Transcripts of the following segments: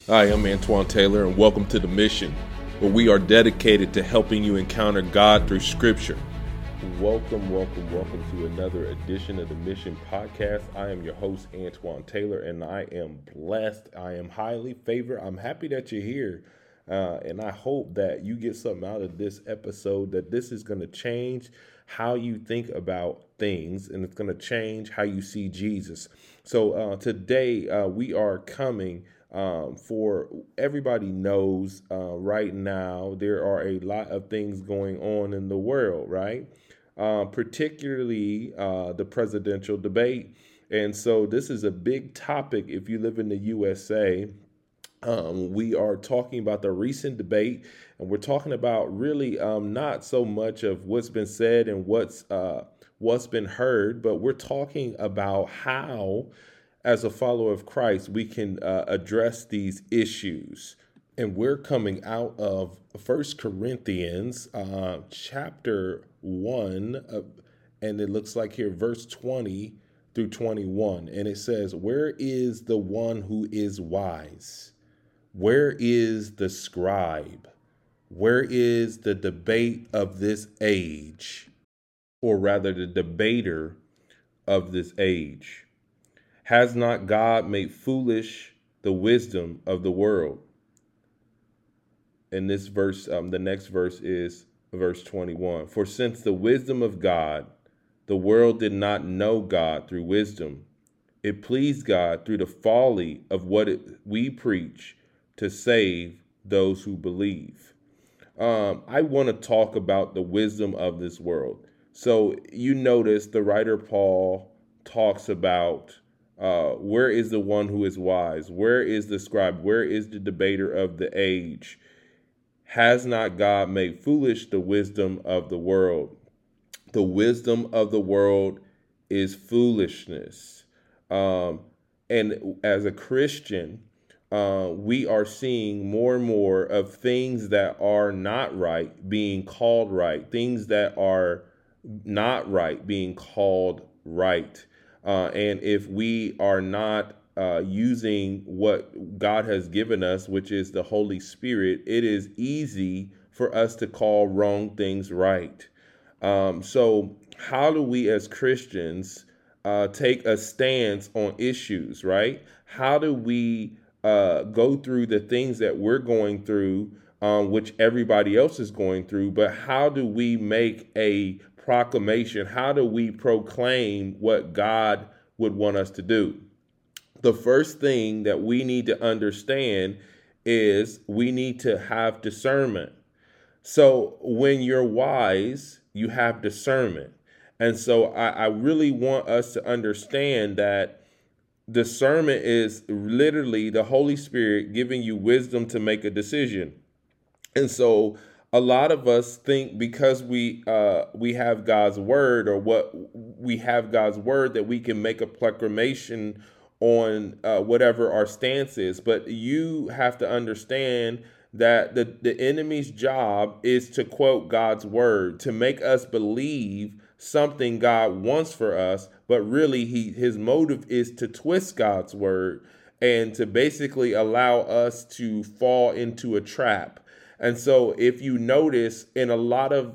Hi, I'm Antoine Taylor, and welcome to The Mission, where we are dedicated to helping you encounter God through Scripture. Welcome to another edition of The Mission Podcast. I am your host, Antoine Taylor, and I am blessed. I am highly favored. I'm happy that you're here, and I hope that you get something out of this episode, that this is going to change how you think about things, and it's going to change how you see Jesus. So today we are coming for everybody knows right now there are a lot of things going on in the world, right? Particularly the presidential debate. And so this is a big topic if you live in the USA. We are talking about the recent debate, and we're talking about really not so much of what's been said and what's been heard, but we're talking about how, as a follower of Christ, we can address these issues. And we're coming out of First Corinthians chapter 1, and it looks like here verse 20 through 21. And it says, "Where is the one who is wise? Where is the scribe? Where is the debate of this age?" Or rather, the debater of this age. "Has not God made foolish the wisdom of the world?" And this verse, the next verse is verse 21. "For since the wisdom of God, the world did not know God through wisdom, it pleased God through the folly of we preach to save those who believe." I want to talk about the wisdom of this world. So you notice the writer Paul talks about where is the one who is wise? Where is the scribe? Where is the debater of the age? Has not God made foolish the wisdom of the world? The wisdom of the world is foolishness. And as a Christian, we are seeing more and more of things that are not right being called right, things that are not right being called right. And if we are not using what God has given us, which is the Holy Spirit, it is easy for us to call wrong things right. So, how do we as Christians take a stance on issues, right? How do we go through the things that we're going through, which everybody else is going through, but how do we make a proclamation? How do we proclaim what God would want us to do? The first thing that we need to understand is we need to have discernment. So when you're wise, you have discernment. And so I really want us to understand that discernment is literally the Holy Spirit giving you wisdom to make a decision. And so a lot of us think because we have God's word, or what we have God's word, that we can make a proclamation on whatever our stance is. But you have to understand that the enemy's job is to quote God's word, to make us believe something God wants for us, but really his motive is to twist God's word and to basically allow us to fall into a trap. And so if you notice in a lot of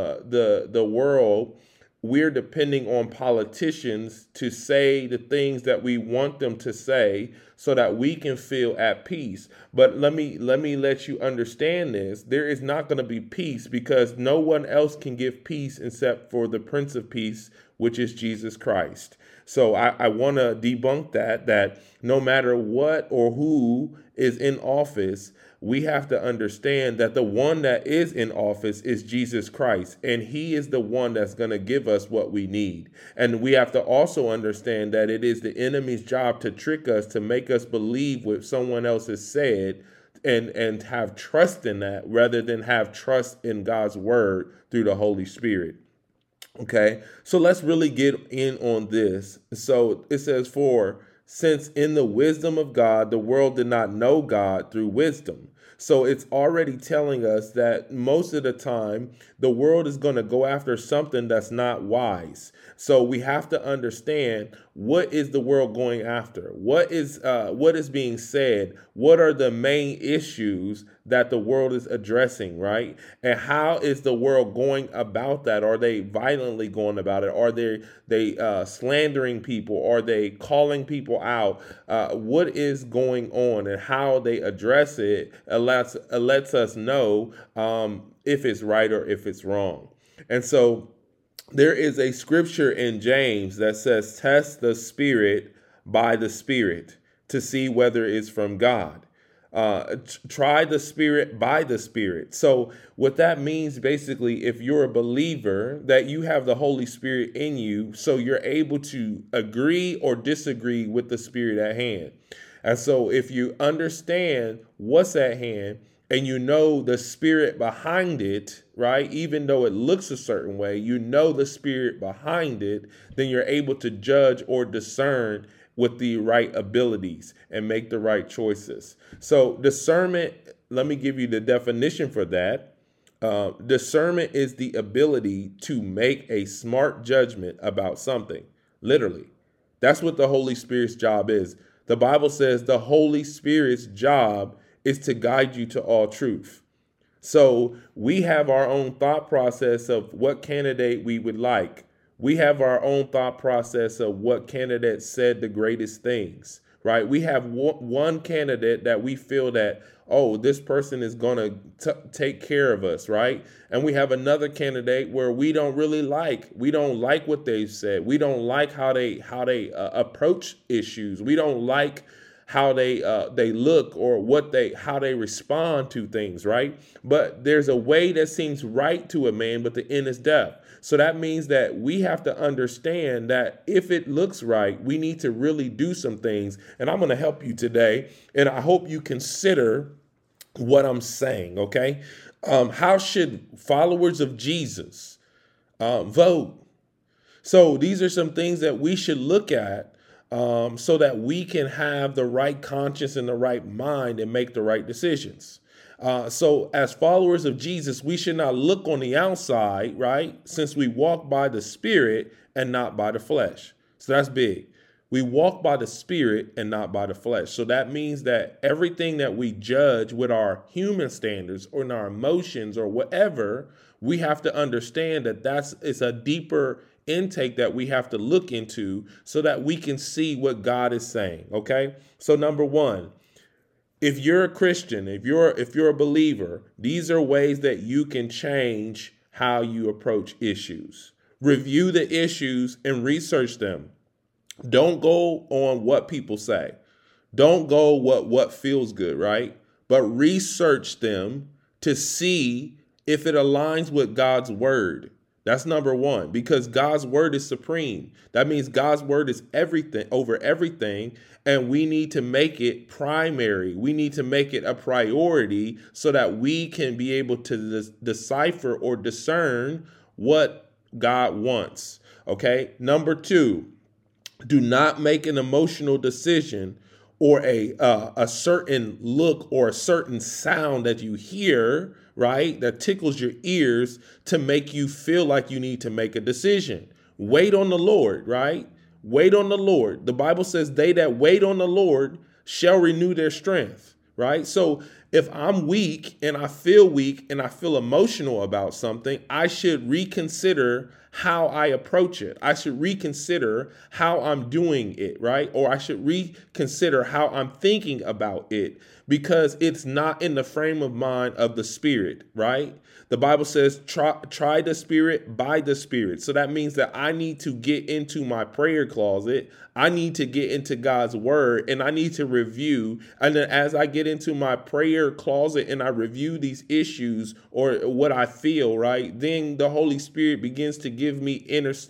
the world, we're depending on politicians to say the things that we want them to say so that we can feel at peace. But let you understand this. There is not going to be peace because no one else can give peace except for the Prince of Peace, which is Jesus Christ. So I want to debunk that no matter what or who is in office, we have to understand that the one that is in office is Jesus Christ, and he is the one that's going to give us what we need. And we have to also understand that it is the enemy's job to trick us, to make us believe what someone else has said, and have trust in that rather than have trust in God's word through the Holy Spirit. Okay, so let's really get in on this. So it says, "For since in the wisdom of God, the world did not know God through wisdom. So it's already telling us that most of the time, the world is going to go after something that's not wise. So we have to understand, what is the world going after? What is being said? What are the main issues that the world is addressing, right? And how is the world going about that? Are they violently going about it? Are they slandering people? Are they calling people out? What is going on, and how they address it lets us know if it's right or if it's wrong. And so there is a scripture in James that says, test the spirit by the spirit to see whether it's from God. Try the spirit by the spirit. So what that means, basically, if you're a believer, that you have the Holy Spirit in you, so you're able to agree or disagree with the spirit at hand. And so if you understand what's at hand, and you know the spirit behind it, right? Even though it looks a certain way, you know the spirit behind it, then you're able to judge or discern with the right abilities and make the right choices. So discernment, let me give you the definition for that. Discernment is the ability to make a smart judgment about something. Literally, that's what the Holy Spirit's job is. The Bible says the Holy Spirit's job is to guide you to all truth. So we have our own thought process of what candidate we would like. We have our own thought process of what candidate said the greatest things, right? We have one candidate that we feel that, oh, this person is going to take care of us, right? And we have another candidate where we don't really like. We don't like what they've said. We don't like how they approach issues. We don't like how they look, or how they respond to things, right? But there's a way that seems right to a man, but the end is death. So that means that we have to understand that if it looks right, we need to really do some things. And I'm going to help you today, and I hope you consider what I'm saying, okay? How should followers of Jesus vote? So these are some things that we should look at, so that we can have the right conscience and the right mind and make the right decisions. So as followers of Jesus, we should not look on the outside, right? Since we walk by the Spirit and not by the flesh. So that's big. We walk by the Spirit and not by the flesh. So that means that everything that we judge with our human standards or in our emotions or whatever, we have to understand that it's a deeper intake that we have to look into so that we can see what God is saying. Okay. So number one, if you're a Christian, if you're a believer, these are ways that you can change how you approach issues. Review the issues and research them. Don't go on what people say. Don't go what feels good, right? But research them to see if it aligns with God's word. That's number one, because God's word is supreme. That means God's word is everything, over everything, and we need to make it primary. We need to make it a priority so that we can be able to decipher or discern what God wants. Okay. Number two, do not make an emotional decision or a certain look or a certain sound that you hear, right, that tickles your ears to make you feel like you need to make a decision. Wait on the Lord, right? Wait on the Lord. The Bible says they that wait on the Lord shall renew their strength, right? So if I'm weak and I feel emotional about something, I should reconsider how I approach it. I should reconsider how I'm doing it, right? Or I should reconsider how I'm thinking about it, because it's not in the frame of mind of the Spirit, right? The Bible says, try the Spirit by the Spirit. So that means that I need to get into my prayer closet. I need to get into God's word, and I need to review. And then as I get into my prayer closet and I review these issues or what I feel, right, then the Holy Spirit begins to give me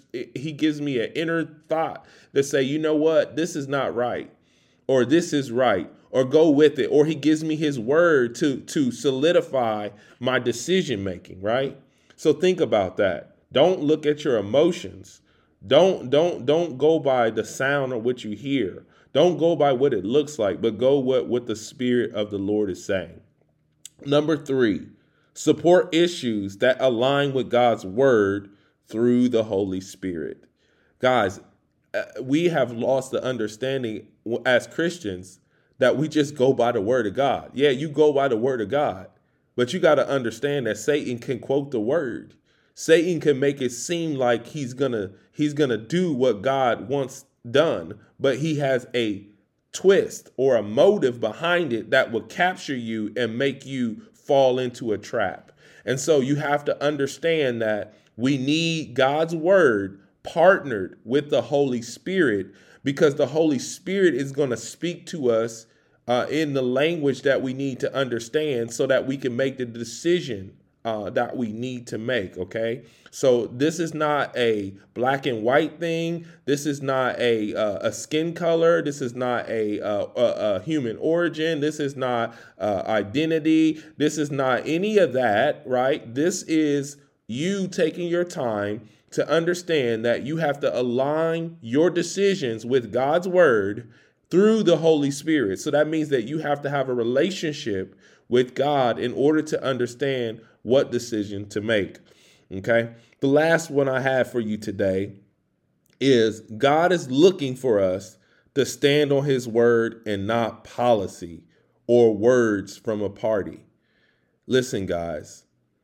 he gives me an inner thought that say, you know what, this is not right, or this is right, or go with it. Or he gives me his word to solidify my decision making, right? So think about that. Don't look at your emotions. Don't go by the sound of what you hear. Don't go by what it looks like, but go what the Spirit of the Lord is saying. Number 3, support issues that align with God's word through the Holy Spirit. Guys, we have lost the understanding as Christians that we just go by the word of God. Yeah, you go by the word of God, but you got to understand that Satan can quote the word. Satan can make it seem like he's gonna do what God wants done, but he has a twist or a motive behind it that will capture you and make you fall into a trap. And so you have to understand that we need God's word partnered with the Holy Spirit, because the Holy Spirit is going to speak to us in the language that we need to understand so that we can make the decision that we need to make. Okay. So this is not a black and white thing. This is not a skin color. This is not a human origin. This is not identity. This is not any of that, right? This is you taking your time to understand that you have to align your decisions with God's word through the Holy Spirit. So that means that you have to have a relationship with God in order to understand what decision to make. Okay. The last one I have for you today is God is looking for us to stand on his word and not policy or words from a party. Listen, guys,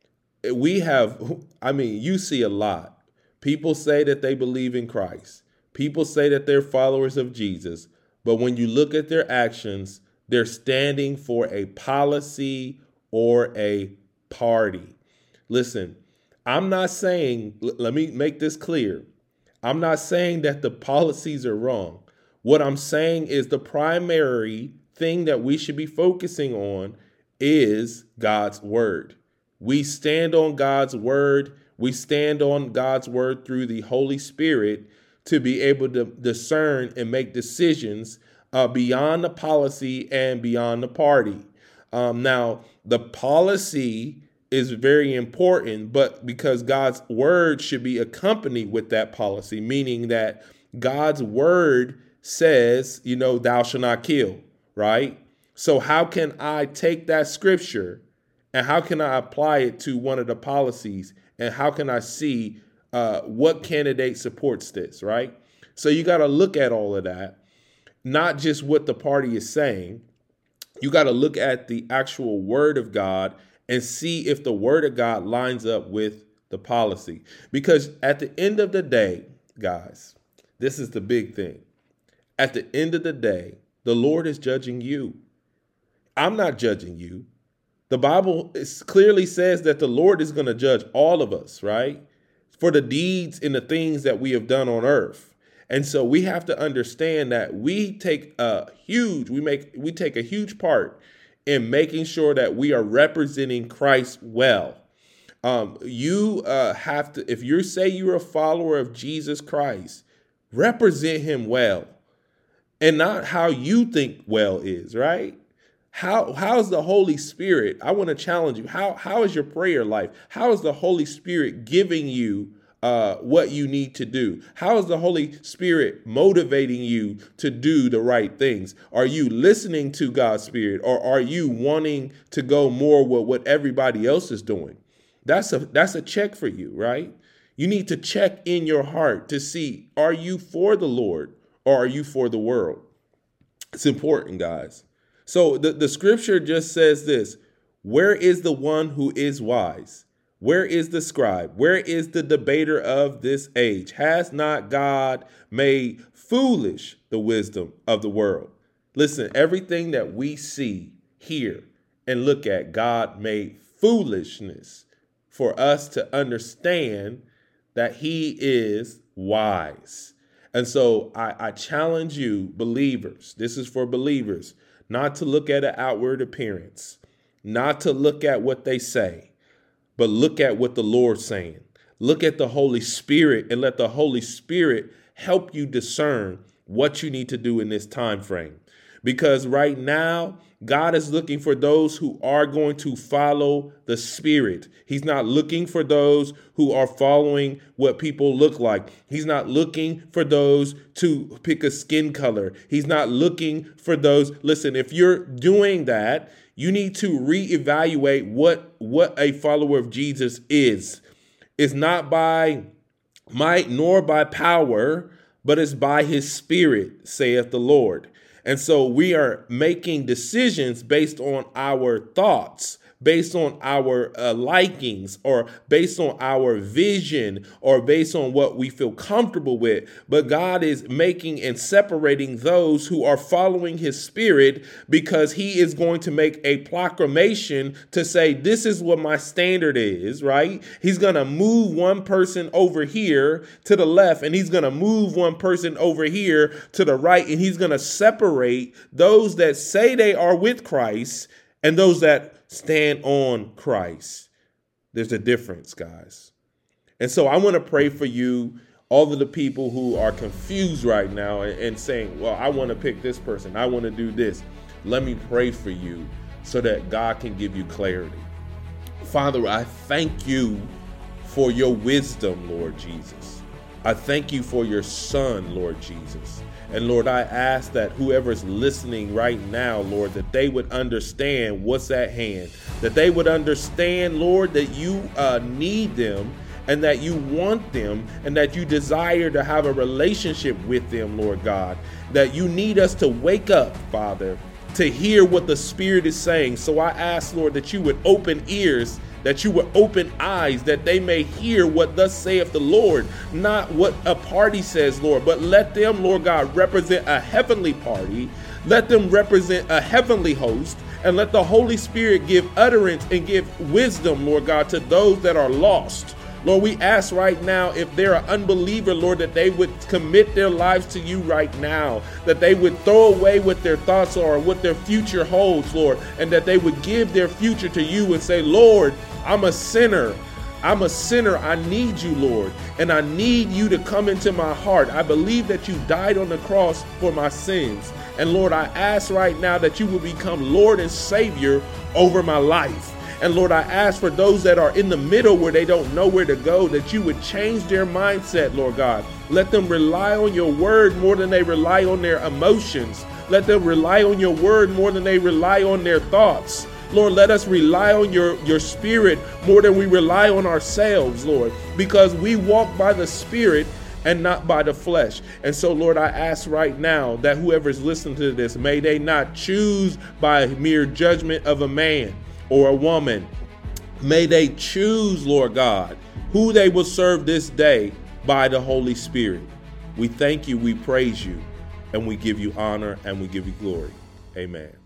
you see a lot. People say that they believe in Christ. People say that they're followers of Jesus. But when you look at their actions, they're standing for a policy or a party. Listen, I'm not saying, let me make this clear. I'm not saying that the policies are wrong. What I'm saying is the primary thing that we should be focusing on is God's word. We stand on God's word. We stand on God's word through the Holy Spirit to be able to discern and make decisions beyond the policy and beyond the party. Now, the policy is very important, but because God's word should be accompanied with that policy, meaning that God's word says, thou shalt not kill, right? So how can I take that scripture and how can I apply it to one of the policies? And how can I see what candidate supports this, right? So you got to look at all of that, not just what the party is saying. You got to look at the actual word of God and see if the word of God lines up with the policy. Because at the end of the day, guys, this is the big thing. At the end of the day, the Lord is judging you. I'm not judging you. The Bible clearly says that the Lord is going to judge all of us, right? For the deeds and the things that we have done on earth. And so we have to understand that we take a huge part in making sure that we are representing Christ well. You have to, if you say you're a follower of Jesus Christ, represent him well and not how you think well is, right? How's the Holy Spirit? I want to challenge you. How is your prayer life? How is the Holy Spirit giving you what you need to do? How is the Holy Spirit motivating you to do the right things? Are you listening to God's Spirit, or are you wanting to go more with what everybody else is doing? That's a check for you, right? You need to check in your heart to see, are you for the Lord or are you for the world? It's important, guys. So the scripture just says this: where is the one who is wise? Where is the scribe? Where is the debater of this age? Has not God made foolish the wisdom of the world? Listen, everything that we see, hear, and look at, God made foolishness for us to understand that he is wise. And so I challenge you, believers, this is for believers, not to look at an outward appearance, not to look at what they say, but look at what the Lord's saying. Look at the Holy Spirit and let the Holy Spirit help you discern what you need to do in this time frame. Because right now, God is looking for those who are going to follow the Spirit. He's not looking for those who are following what people look like. He's not looking for those to pick a skin color. He's not looking for those. Listen, if you're doing that, you need to reevaluate what a follower of Jesus is. It's not by might nor by power, but it's by his Spirit, saith the Lord. And so we are making decisions based on our thoughts, based on our likings, or based on our vision, or based on what we feel comfortable with. But God is making and separating those who are following his Spirit, because he is going to make a proclamation to say, this is what my standard is, right? He's going to move one person over here to the left, and he's going to move one person over here to the right, and he's going to separate those that say they are with Christ and those that stand on Christ. There's a difference, guys. And so I want to pray for you, all of the people who are confused right now and saying, well, I want to pick this person, I want to do this. Let me pray for you so that God can give you clarity. Father, I thank you for your wisdom, Lord Jesus. I thank you for your Son, Lord Jesus. And Lord, I ask that whoever's listening right now, Lord, that they would understand what's at hand, that they would understand, Lord, that you need them and that you want them and that you desire to have a relationship with them, Lord God, that you need us to wake up, Father, to hear what the Spirit is saying. So I ask, Lord, that you would open ears, that you would open eyes, that they may hear what thus saith the Lord, not what a party says, Lord, but let them, Lord God, represent a heavenly party. Let them represent a heavenly host, and let the Holy Spirit give utterance and give wisdom, Lord God, to those that are lost. Lord, we ask right now, if they're an unbeliever, Lord, that they would commit their lives to you right now, that they would throw away what their thoughts are, what their future holds, Lord, and that they would give their future to you and say, Lord, I'm a sinner. I'm a sinner. I need you, Lord, and I need you to come into my heart. I believe that you died on the cross for my sins. And Lord, I ask right now that you will become Lord and Savior over my life. And Lord, I ask for those that are in the middle where they don't know where to go, that you would change their mindset, Lord God. Let them rely on your word more than they rely on their emotions. Let them rely on your word more than they rely on their thoughts. Lord, let us rely on your Spirit more than we rely on ourselves, Lord, because we walk by the Spirit and not by the flesh. And so, Lord, I ask right now that whoever's listening to this, may they not choose by mere judgment of a man or a woman. May they choose, Lord God, who they will serve this day by the Holy Spirit. We thank you, we praise you, and we give you honor and we give you glory. Amen.